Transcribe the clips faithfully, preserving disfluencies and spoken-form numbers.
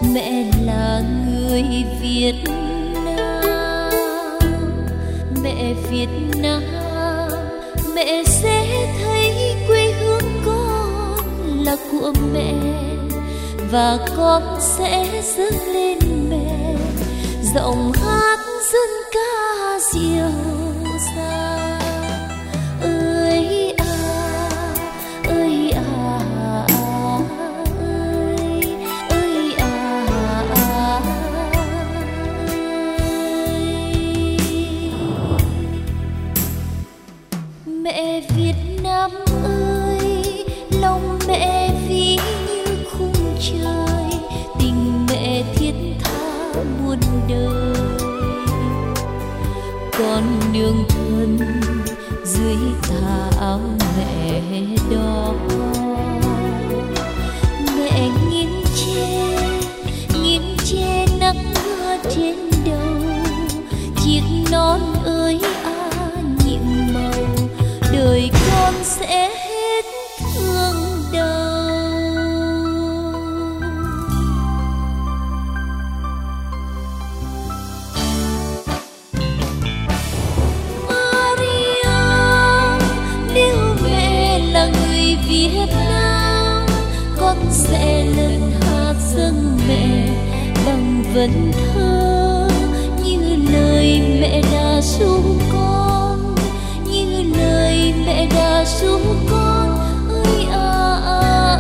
Mẹ là người Việt Nam, mẹ Việt Nam, mẹ sẽ thấy quê hương con là của mẹ, và con sẽ dâng lên mẹ giọng hát dân ca dịu dàng. Ơi à, ơi à, ơi, ơi à, ơi. Mẹ Việt Nam ơi, lòng mẹ ví như khung trời, tình mẹ thiết tha muôn đời. Con nương thân dưới tà áo mẹ đó, mẹ nghiêng che nghiêng che nắng mưa trên đầu. Chiếc nón ơi à nhiệm màu, đời con sẽ hết thương đau. Việt Nam, con sẽ lần hát dâng mẹ bằng vần thơ, như lời mẹ đã ru con, như lời mẹ đã ru con. Ơi à, à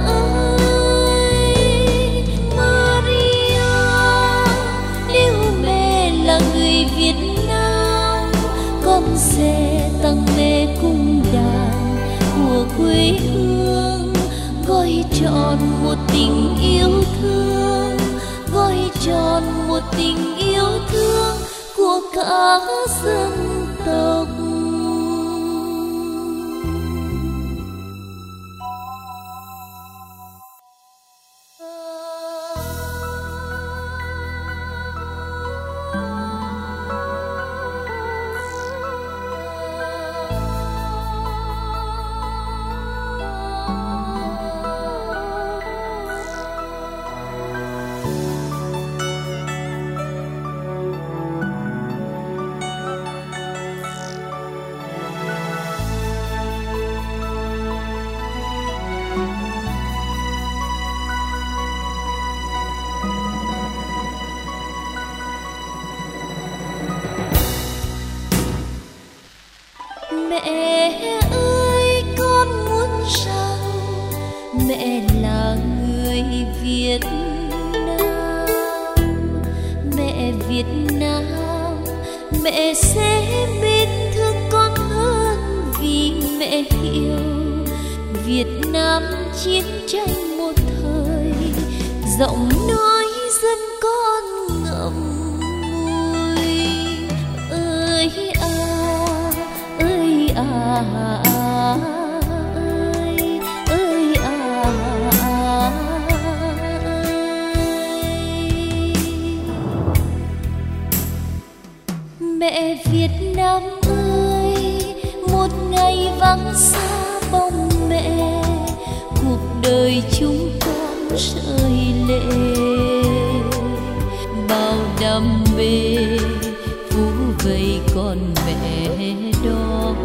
ơi Maria, nếu mẹ là người Việt Nam, con sẽ tặng mẹ cung đàn của quê hương, gói trọn một tình yêu thương, gói trọn một tình yêu thương của cả dân tộc. Mẹ ơi, con muốn rằng mẹ là người Việt Nam, mẹ Việt Nam, mẹ sẽ bên thương con hơn, vì mẹ hiểu Việt Nam chiến tranh một thời, giọng nói dân con ngậm ngùi. Ơi à, à, ơi, ơi à, ơi. Mẹ Việt Nam ơi, một ngày vắng xa bóng mẹ, cuộc đời chúng con rơi lệ. Bao đam mê phủ vây con mẹ đó,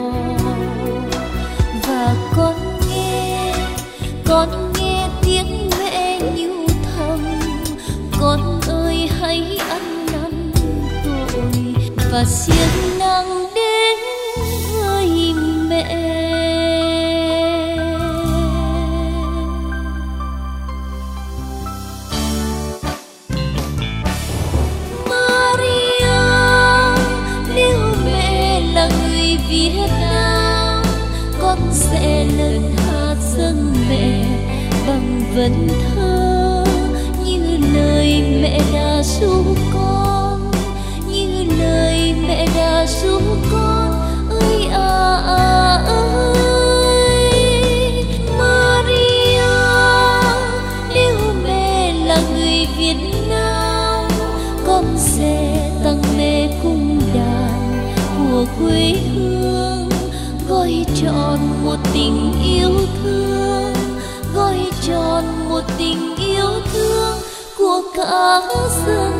và con nghe con nghe tiếng mẹ nhu thầm. Con ơi hãy ăn năn tội và siêng năng đến với mẹ. Việt Nam, con sẽ lần hát dâng mẹ bằng vần thơ, như lời mẹ đã ru con, như lời mẹ đã ru con. Ơi à, à ơi Maria, nếu mẹ là người Việt Nam, con sẽ tặng mẹ cung đàn của quê hương, gói trọn một tình yêu thương, gói trọn một tình yêu thương của cả áng sương